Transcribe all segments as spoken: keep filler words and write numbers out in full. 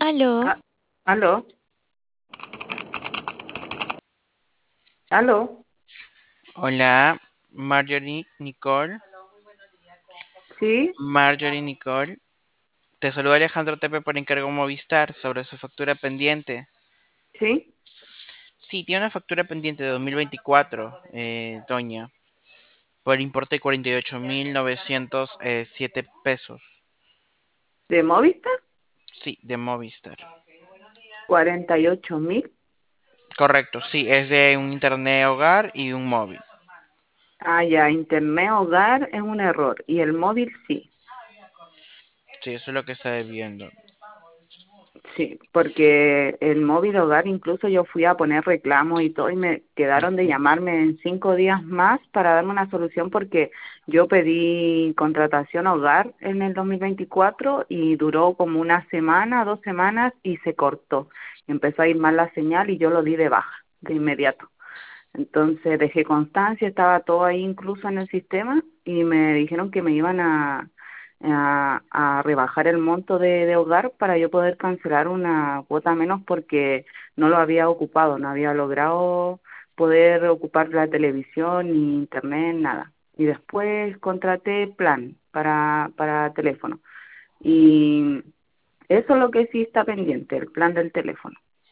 Aló, Ah, ¿aló? ¿Aló? Hola, Marjorie Nicole. ¿Sí? Marjorie Nicole. Te saluda Alejandro Tepe por encargo Movistar sobre su factura pendiente. ¿Sí? Sí, tiene una factura pendiente de dos mil veinticuatro, eh, doña, por importe de cuarenta y ocho mil novecientos siete pesos. ¿De Movistar? Sí, de Movistar. Cuarenta y ocho mil. Correcto, sí, es de un internet hogar y un móvil. Ah, ya, internet hogar es un error y el móvil sí. Sí, eso es lo que está debiendo. Sí, porque el móvil hogar incluso yo fui a poner reclamo y todo y me quedaron de llamarme en cinco días más para darme una solución porque yo pedí contratación hogar en el dos mil veinticuatro y duró como una semana, dos semanas y se cortó. Empezó a ir mal la señal y yo lo di de baja de inmediato. Entonces dejé constancia, estaba todo ahí incluso en el sistema y me dijeron que me iban a, a, a rebajar el monto de, de hogar para yo poder cancelar una cuota menos porque no lo había ocupado, no había logrado poder ocupar la televisión ni internet, nada. Y después contraté plan para, para teléfono. Y eso es lo que sí está pendiente, el plan del teléfono.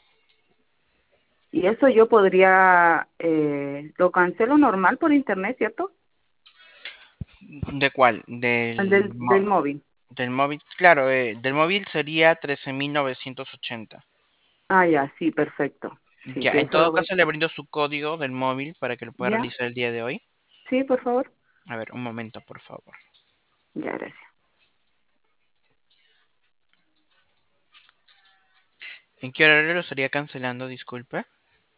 Y eso yo podría, eh, lo cancelo normal por internet, ¿cierto? ¿De cuál? El Del, del, del mo- móvil. del móvil. Claro, eh, del móvil sería trece mil novecientos ochenta. Ah, ya, sí, perfecto. Sí, Ya, que en eso lo todo voy. caso le brindo su código del móvil para que lo pueda ¿Ya? realizar el día de hoy. Sí, por favor. A ver, un momento, por favor. Ya, gracias. ¿En qué horario lo estaría cancelando? Disculpe.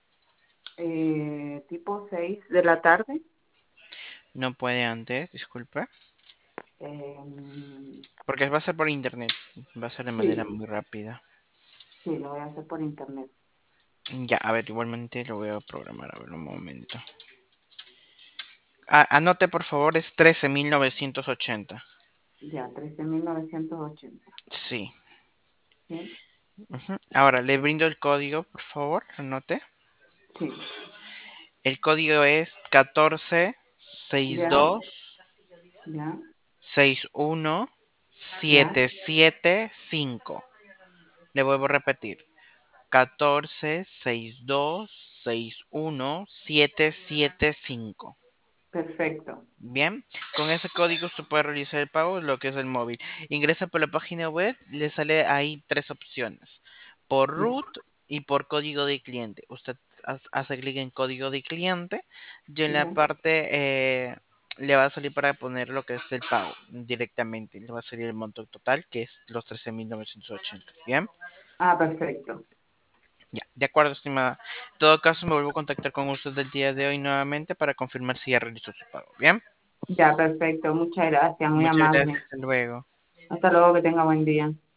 Eh, tipo seis de la tarde. No puede antes, disculpe. Eh, Porque va a ser por internet. Va a ser de manera sí, muy rápida. sí, lo voy a hacer por internet. Ya, a ver, igualmente lo voy a programar. A ver, un momento. Ah, anote, por favor, es trece mil novecientos ochenta. Ya, trece mil novecientos ochenta. Sí. ¿Sí? Ujú. Ahora, le brindo el código, por favor. Anote. Sí. El código es catorce sesenta y Ya, dos ya, sesenta y uno ya. setecientos setenta y cinco. Le vuelvo a repetir. catorce sesenta y dos sesenta y uno setecientos setenta y cinco. Perfecto. Bien, con ese código usted puede realizar el pago, lo que es el móvil. Ingresa por la página web, le sale ahí tres opciones, por Ya, root y por código de cliente. Usted ha- hace clic en código de cliente y en la ya. parte eh, le va a salir para poner lo que es el pago directamente. Le va a salir el monto total, que es los trece mil novecientos ochenta. Bien, Ah, perfecto. ya, de acuerdo, estimada. En todo caso, me vuelvo a contactar con usted el día de hoy nuevamente para confirmar si ya realizó su pago. Bien, Ya, perfecto. Muchas gracias, muy muchas gracias, amable. hasta luego. Hasta luego, que tenga buen día.